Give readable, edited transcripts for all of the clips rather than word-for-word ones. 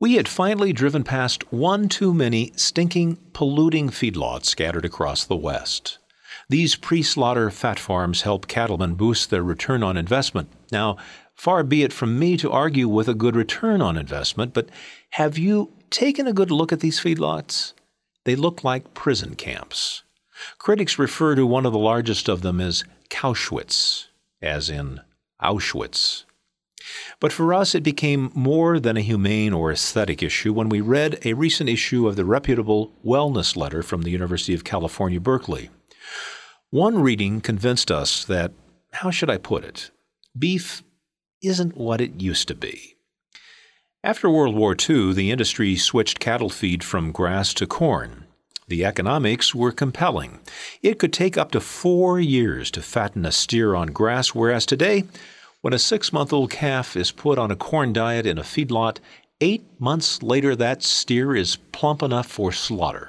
We had finally driven past one too many stinking, polluting feedlots scattered across the West. These pre-slaughter fat farms help cattlemen boost their return on investment. Now, far be it from me to argue with a good return on investment, but have you taken a good look at these feedlots? They look like prison camps. Critics refer to one of the largest of them as Cowschwitz, as in Auschwitz. But for us, it became more than a humane or aesthetic issue when we read a recent issue of the reputable Wellness Letter from the University of California, Berkeley. One reading convinced us that, how should I put it, beef isn't what it used to be. After World War II, the industry switched cattle feed from grass to corn. The economics were compelling. It could take up to 4 years to fatten a steer on grass, whereas today, when a 6-month-old calf is put on a corn diet in a feedlot, 8 months later that steer is plump enough for slaughter.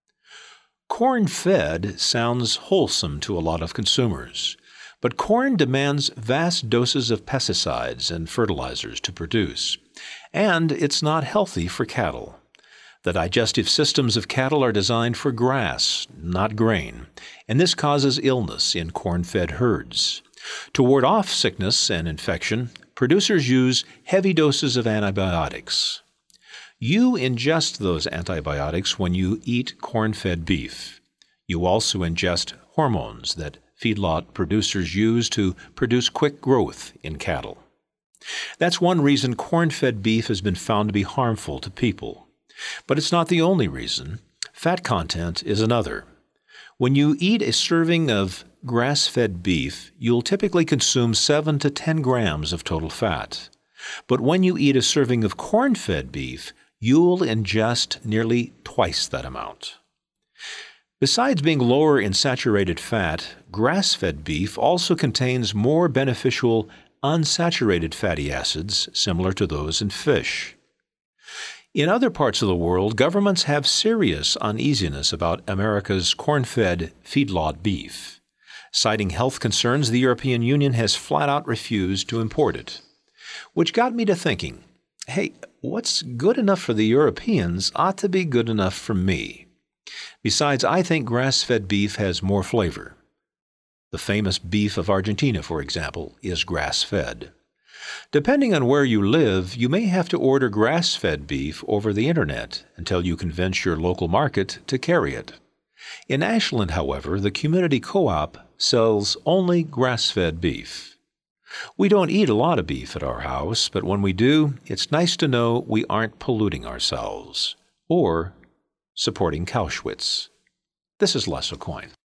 Corn-fed sounds wholesome to a lot of consumers, but corn demands vast doses of pesticides and fertilizers to produce, and it's not healthy for cattle. The digestive systems of cattle are designed for grass, not grain, and this causes illness in corn-fed herds. To ward off sickness and infection, producers use heavy doses of antibiotics. You ingest those antibiotics when you eat corn-fed beef. You also ingest hormones that feedlot producers use to produce quick growth in cattle. That's one reason corn-fed beef has been found to be harmful to people. But it's not the only reason. Fat content is another. When you eat a serving of grass-fed beef, you'll typically consume 7 to 10 grams of total fat. But when you eat a serving of corn-fed beef, you'll ingest nearly twice that amount. Besides being lower in saturated fat, grass-fed beef also contains more beneficial unsaturated fatty acids similar to those in fish. In other parts of the world, governments have serious uneasiness about America's corn-fed feedlot beef. Citing health concerns, the European Union has flat-out refused to import it. Which got me to thinking, hey, what's good enough for the Europeans ought to be good enough for me. Besides, I think grass-fed beef has more flavor. The famous beef of Argentina, for example, is grass-fed. Depending on where you live, you may have to order grass-fed beef over the internet until you convince your local market to carry it. In Ashland, however, the community co-op sells only grass-fed beef. We don't eat a lot of beef at our house, but when we do, it's nice to know we aren't polluting ourselves or supporting Cowschwitz. This is Les Aucoin.